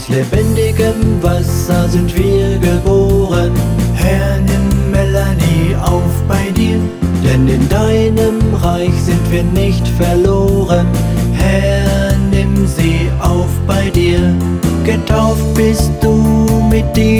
Aus lebendigem Wasser sind wir geboren. Herr, nimm Melanie auf bei dir, denn in deinem Reich sind wir nicht verloren. Herr, nimm sie auf bei dir. Getauft bist du mit dir.